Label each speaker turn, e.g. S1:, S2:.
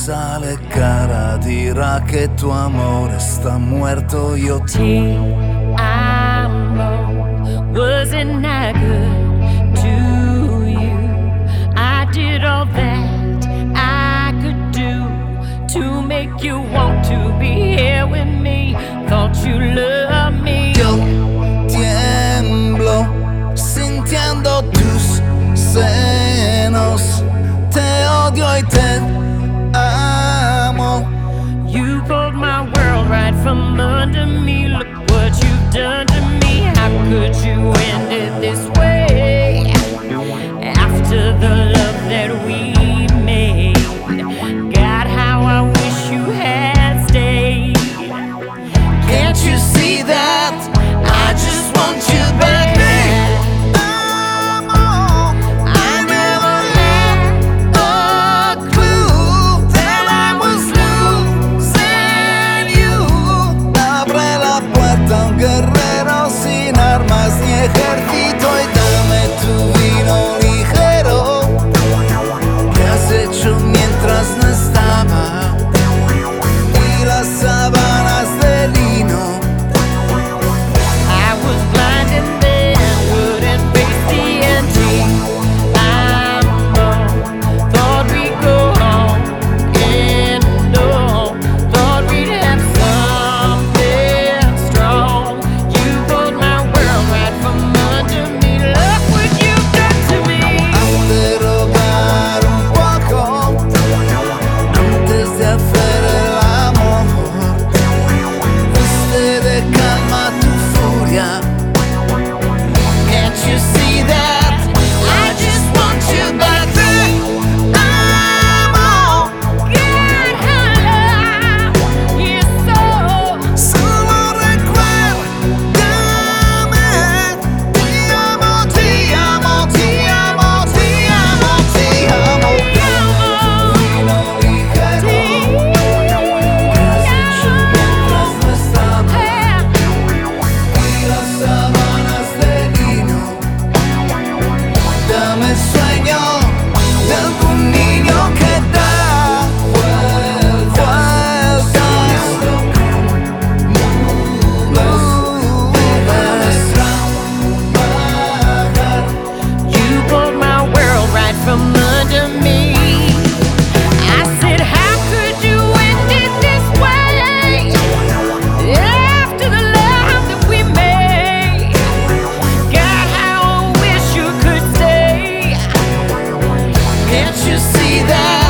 S1: sale cara dirá que tu amor está muerto. Yo
S2: Te amo, wasn't I good to you? I did all that I could do to make you want to be here with me. Thought you loved me.
S1: Yo tiemblo sintiendo tus senos. Te odio y te amo.
S2: You pulled my world right from under me. Look what you've done to me. How could you end it this way? After the love that we made, God, how I wish you had stayed.
S1: Can't you see that? I just want you back. Guerrero sin armas ni ejército y dame tu vino ligero. ¿Qué has hecho mientras no estaba? Y las sábanas de lino.
S2: I was blind and then couldn't face the empty. Thought we'd go on and on. Thought we'd have something strong. You pulled my world right from under me. Look what you've done to me.
S1: Hazte rogar un poco antes de hacer el amor. Fuiste de calma tu furia. Can't you see that? I just want you back. Amo.
S2: God, how you so.
S1: Solo recuérdame. Te amo, te amo, te amo, te amo, te amo. Vino ligero. ¿Qué has hecho mientras no estaba? Y las sábanas de lino. Dame sueño de algún niño que da vueltas.
S2: You pulled my world right from under me. I said, how could you end it this way? After the love that we made, God, how I wish you could stay.
S1: Can't you see that?